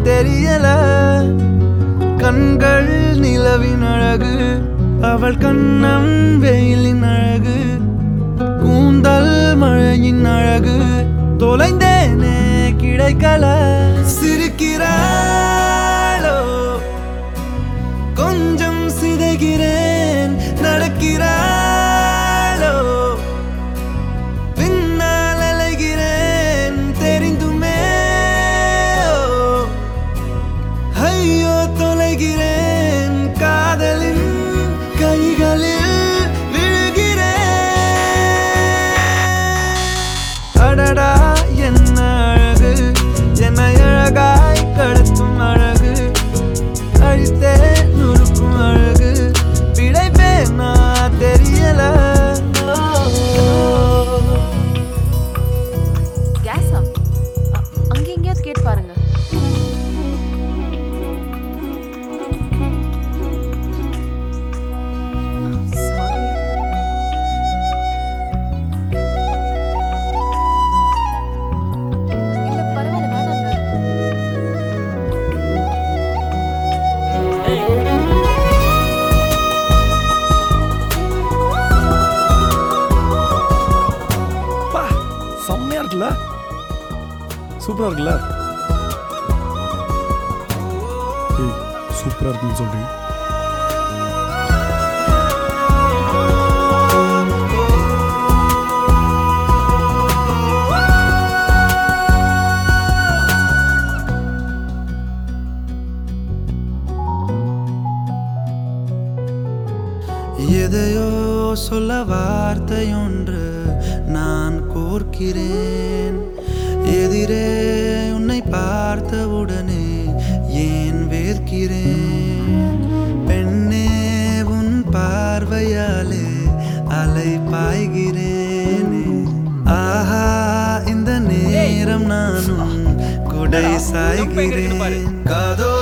தெரியல கண்கள் நிலவின் அழகு அவள் கண்ணம் வெயிலின் அழகு கூந்தல் மழையின் அழகு தொலைந்தேனே கிடைக்கல சிரிக்கிறாளோ கொஞ்சம் சிதைகிறேன் நடக்கிறாளோ பின்னால் அலைகிறேன் தெரிந்துமே ஐயோ தொலைகிறேன் காதலின் கைகளில் விழுகிறேன் அடடா என்ன அழகு என்னை அழகாய் கடத்தும் அழகு அழித்தே நுறுக்கும் அழகு பிழைப்பேனா தெரியல கேஸா அங்க எங்கேயாவது கேட்டு பாருங்க இல்ல பரவாயில்ல வேணாங்க பா செம்மையா இருக்குல்ல சூப்பரா இருக்குல்ல சூப்பரா இருக்குன்னு சொல்றீங்க எதையோ சொல்ல வார்த்தையொன்று நான் கோர்க்கிறேன் எதிரே உன்னை பார்த்தவுடனே ஏன் வேர்க்கிறேன் பெண்ணே உன் பார்வையாலே அலை பாய்கிறேனே ஆஹா இந்த நேரம் நானும் குடை சாய்கிறேன் காதோ